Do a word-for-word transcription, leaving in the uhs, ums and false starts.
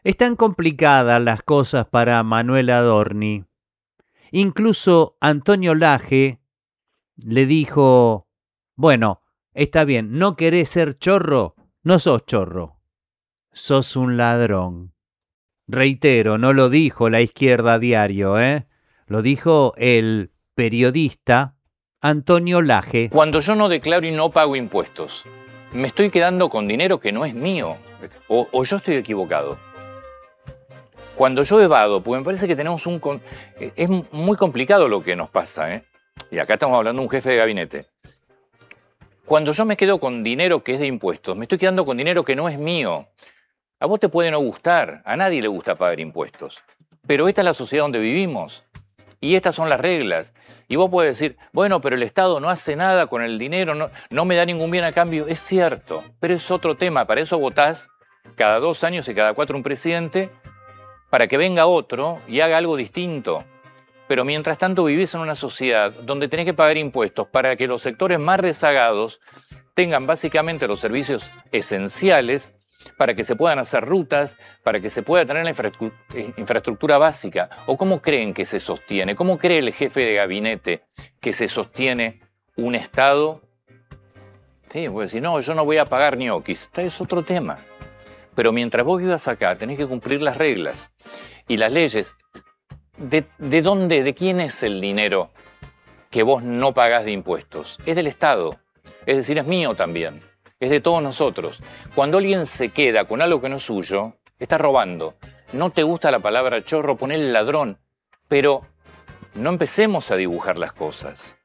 Están complicadas las cosas para Manuel Adorni. Incluso Antonio Laje le dijo, bueno, está bien, ¿no querés ser chorro? No sos chorro, sos un ladrón. Reitero, no lo dijo La Izquierda Diario, ¿eh? Lo dijo el periodista Antonio Laje. Cuando yo no declaro y no pago impuestos, me estoy quedando con dinero que no es mío, o, o yo estoy equivocado. Cuando yo evado, pues me parece que tenemos un... Con... Es muy complicado lo que nos pasa, ¿eh? Y acá estamos hablando de un jefe de gabinete. Cuando yo me quedo con dinero que es de impuestos, me estoy quedando con dinero que no es mío. A vos te puede no gustar, a nadie le gusta pagar impuestos. Pero esta es la sociedad donde vivimos. Y estas son las reglas. Y vos podés decir, bueno, pero el Estado no hace nada con el dinero, no, no me da ningún bien a cambio. Es cierto, pero es otro tema. Para eso votás cada dos años y cada cuatro un presidente, para que venga otro y haga algo distinto. Pero mientras tanto vivís en una sociedad donde tenés que pagar impuestos para que los sectores más rezagados tengan básicamente los servicios esenciales, para que se puedan hacer rutas, para que se pueda tener la infraestructura básica. ¿O cómo creen que se sostiene? ¿Cómo cree el jefe de gabinete que se sostiene un Estado? Sí, voy a decir, no, yo no voy a pagar ñoquis. Este es otro tema. Pero mientras vos vivas acá, tenés que cumplir las reglas. Y las leyes, ¿de, de dónde, de quién es el dinero que vos no pagás de impuestos? Es del Estado. Es decir, es mío también. Es de todos nosotros. Cuando alguien se queda con algo que no es suyo, está robando. No te gusta la palabra chorro, ponele ladrón. Pero no empecemos a dibujar las cosas.